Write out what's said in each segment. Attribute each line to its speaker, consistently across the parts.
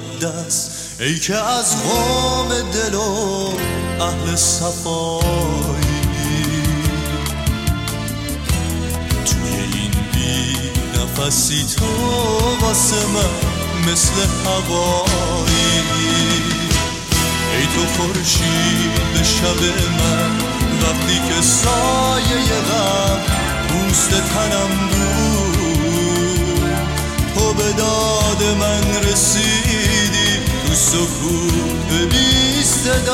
Speaker 1: مقدس، ای که از قوم دل و اهل صفایی توی این بی نفسی تو واسه من مثل هوایی. ای تو خورشید شب من، وقتی که سایه غم پوست تنم بود، تو به داد من رسیدی تو سکوت بی صدایی.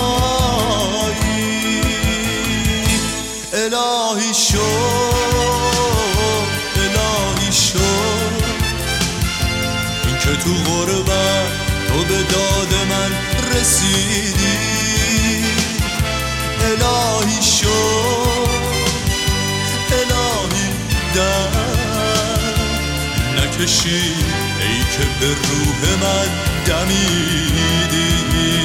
Speaker 1: الهی شد، الهی شد این که تو غربت تو به داد من رسیدی. الهی شد، الهی در نکشی ای که به روح من دمیدی.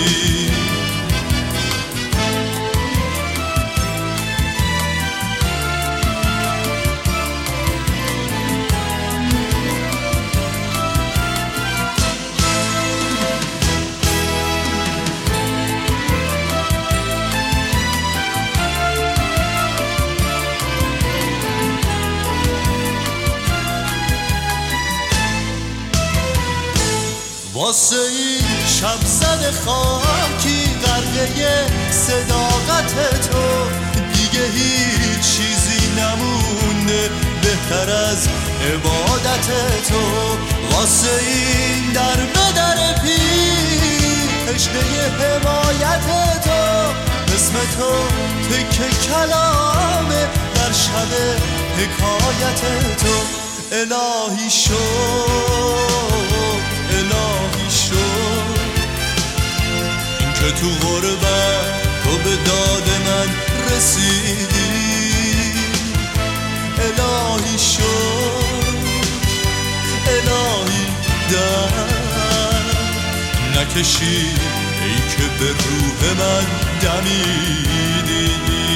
Speaker 1: واسه این شب زد خاکی غرقه صداقت تو، دیگه هیچ چیزی نمونده بهتر از عبادت تو. واسه این در به در پیر عشقه حمایت تو، اسم تو تکه کلامه در شب حکایت تو. الهی شد، الهی شد این که تو غربت تو به داد من رسیدی. الهی شد، الهی در نکشی ای که به روح من دمیدی.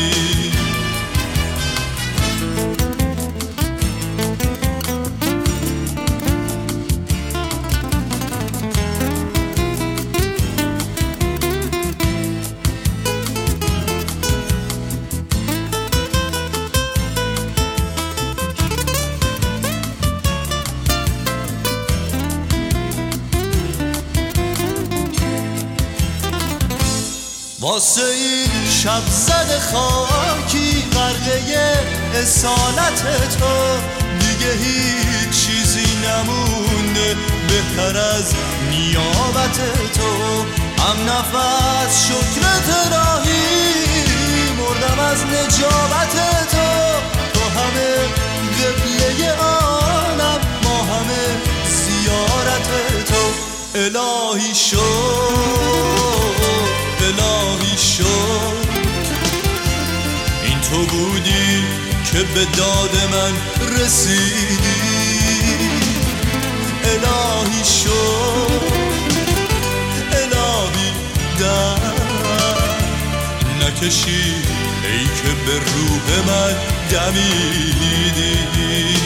Speaker 1: واسه این شب زد خاکی غرقه اصالت تو، دیگه هیچ چیزی نمونده بهتر از نیابت تو. هم نفس شکرت راهی مردم از نجابت تو. تو همه قبله عالم، ما همه زیارت تو. الهی شد، الهی شد این تو بودی که به داد من رسیدی. الهی شد، الهی در نکشی ای که به روح من دمیدی.